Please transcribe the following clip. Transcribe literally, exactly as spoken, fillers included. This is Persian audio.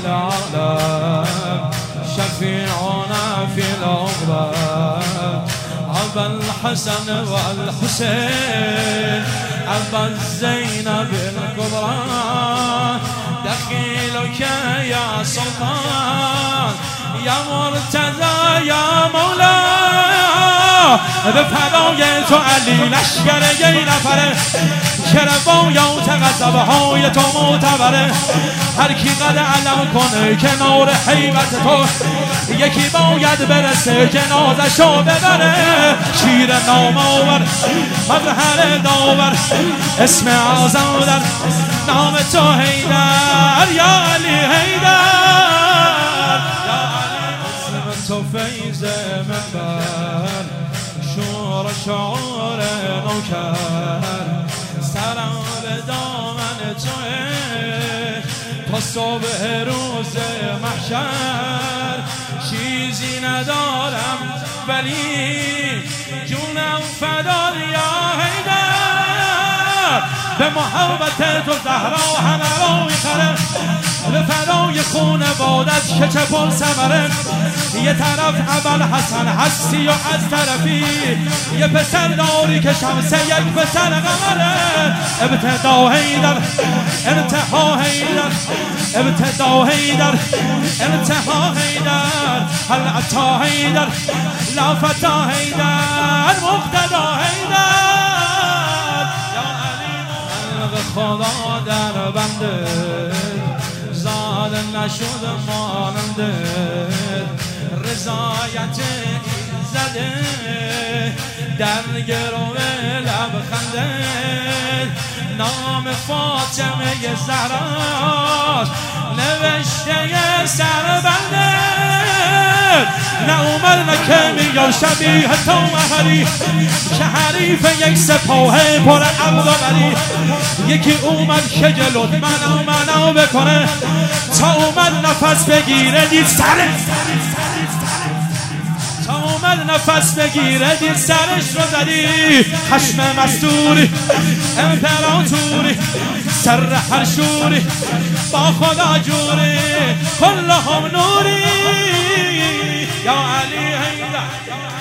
العالم شفيعنا في العقبى أبا الحسن والحسين أبا الزينب الكبرى دخيلك يا سلطان يا مرتضى يا مولا به فدای تو علی لشکر یه نفره کربایات غضبه های تو معتبره هر کی قد علم کنه کنار حیبت تو یکی باید برسه جنازشو ببره شیر نام آور مظهر داور اسم اعظم در نام تو حیدر یا علی حیدر یا علی اسم تو فیض منبر شور شعور نوکر سرم به دامن توه تا صبح روز محشر چیزی ندارم ولی جونم فدای یا حیدر به محبت تو زهرا همه رو میخره به فدای خون بادت که چه پر ثمره یه طرف ابل حسن هستی و از طرفی یه پسر داری که شمسه یک پسر قمره ابتدا حیدر انتها حیدر ابتدا حیدر انتها حیدر هل عطا حیدر لا فتا حیدر مقتدا حیدر یا علی خلق خدا در بنده زاد نشد ماننده رضایت زده در گروه لبخنده نام فاطمه زهراست نوشته سربنده نه عمر نه کمی یا شبیه تو مهری که حریف یک سپاه پر عبد و بری یکی اومد که جلوت منو منو بکنه تا اومد نفس بگیره دید سره تا اومد نفس بگیره دید سرش رو زدی خشم مستوری امپراتوری سر هر شوری با خدا جوری کلهم نوری یا علی حیدر